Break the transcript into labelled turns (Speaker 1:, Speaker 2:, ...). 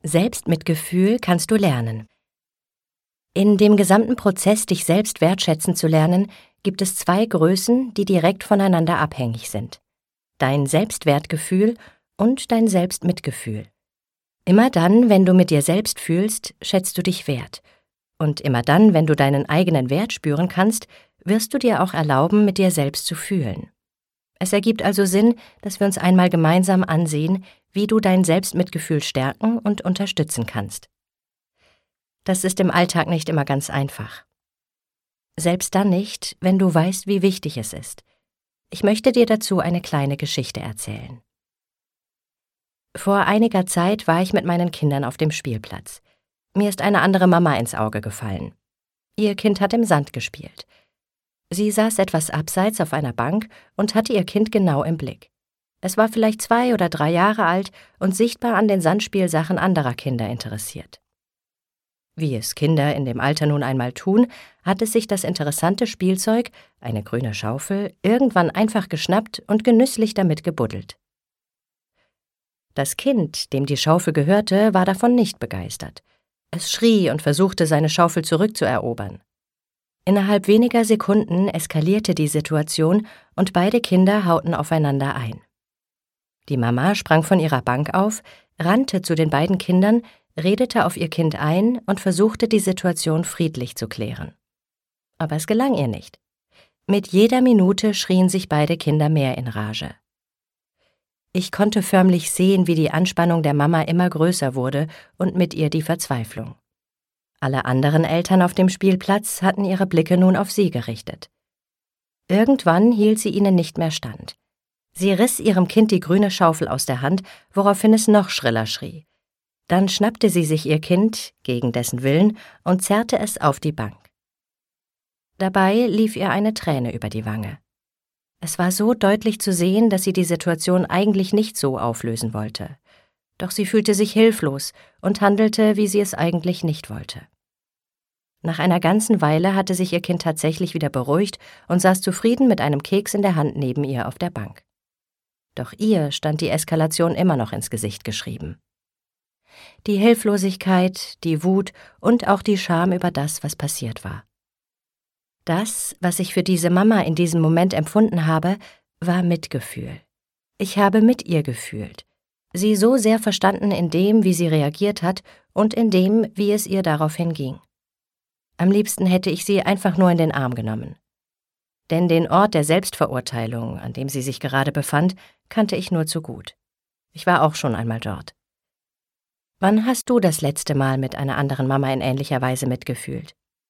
Speaker 1: Selbstmitgefühl kannst du lernen. In dem gesamten Prozess, dich selbst wertschätzen zu lernen, gibt es zwei Größen, die direkt voneinander abhängig sind: dein Selbstwertgefühl und dein Selbstmitgefühl. Immer dann, wenn du mit dir selbst fühlst, schätzt du dich wert. Und immer dann, wenn du deinen eigenen Wert spüren kannst, wirst du dir auch erlauben, mit dir selbst zu fühlen. Es ergibt also Sinn, dass wir uns einmal gemeinsam ansehen, wie du dein Selbstmitgefühl stärken und unterstützen kannst. Das ist im Alltag nicht immer ganz einfach. Selbst dann nicht, wenn du weißt, wie wichtig es ist. Ich möchte dir dazu eine kleine Geschichte erzählen. Vor einiger Zeit war ich mit meinen Kindern auf dem Spielplatz. Mir ist eine andere Mama ins Auge gefallen. Ihr Kind hat im Sand gespielt. Sie saß etwas abseits auf einer Bank und hatte ihr Kind genau im Blick. Es war vielleicht 2 oder 3 Jahre alt und sichtbar an den Sandspielsachen anderer Kinder interessiert. Wie es Kinder in dem Alter nun einmal tun, hatte sich das interessante Spielzeug, eine grüne Schaufel, irgendwann einfach geschnappt und genüsslich damit gebuddelt. Das Kind, dem die Schaufel gehörte, war davon nicht begeistert. Es schrie und versuchte, seine Schaufel zurückzuerobern. Innerhalb weniger Sekunden eskalierte die Situation und beide Kinder hauten aufeinander ein. Die Mama sprang von ihrer Bank auf, rannte zu den beiden Kindern, redete auf ihr Kind ein und versuchte, die Situation friedlich zu klären. Aber es gelang ihr nicht. Mit jeder Minute schrien sich beide Kinder mehr in Rage. Ich konnte förmlich sehen, wie die Anspannung der Mama immer größer wurde und mit ihr die Verzweiflung. Alle anderen Eltern auf dem Spielplatz hatten ihre Blicke nun auf sie gerichtet. Irgendwann hielt sie ihnen nicht mehr stand. Sie riss ihrem Kind die grüne Schaufel aus der Hand, woraufhin es noch schriller schrie. Dann schnappte sie sich ihr Kind, gegen dessen Willen, und zerrte es auf die Bank. Dabei lief ihr eine Träne über die Wange. Es war so deutlich zu sehen, dass sie die Situation eigentlich nicht so auflösen wollte. Doch sie fühlte sich hilflos und handelte, wie sie es eigentlich nicht wollte. Nach einer ganzen Weile hatte sich ihr Kind tatsächlich wieder beruhigt und saß zufrieden mit einem Keks in der Hand neben ihr auf der Bank. Doch ihr stand die Eskalation immer noch ins Gesicht geschrieben. Die Hilflosigkeit, die Wut und auch die Scham über das, was passiert war. Das, was ich für diese Mama in diesem Moment empfunden habe, war Mitgefühl. Ich habe mit ihr gefühlt, sie so sehr verstanden in dem, wie sie reagiert hat und in dem, wie es ihr daraufhin ging. Am liebsten hätte ich sie einfach nur in den Arm genommen. Denn den Ort der Selbstverurteilung, an dem sie sich gerade befand, kannte ich nur zu gut. Ich war auch schon einmal dort. Wann hast du das letzte Mal mit einer anderen Mama in ähnlicher Weise mitgefühlt?